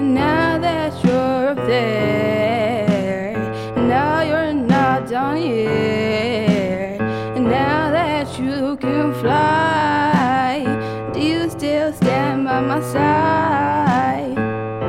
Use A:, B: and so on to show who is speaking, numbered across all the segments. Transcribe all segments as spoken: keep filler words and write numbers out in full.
A: now that you're up there, now you're not down here, and now that you can fly, do you still stand by my side?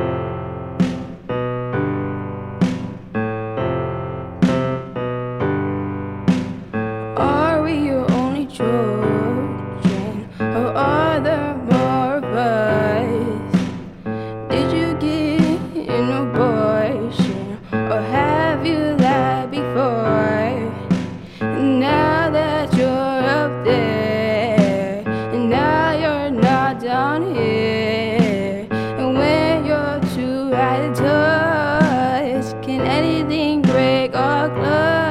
A: Are we your only children, or are there more of us? Did you get an abortion, or have you lied before? And now that you're up there, and now you're not down here, and when you're too high to touch, can anything break or clutch?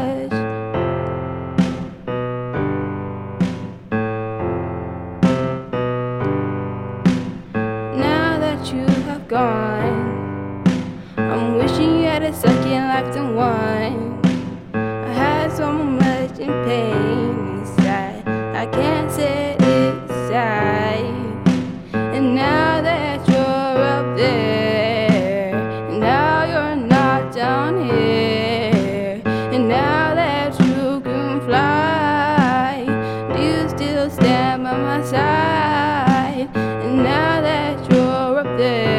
A: Now that you have gone, I'm wishing you had a second life to one. I had so much in pain inside, I can't set it aside. And now that you're up there, and now you're not down here, and now that you can fly, do you still stand by my side? And now that you're up there,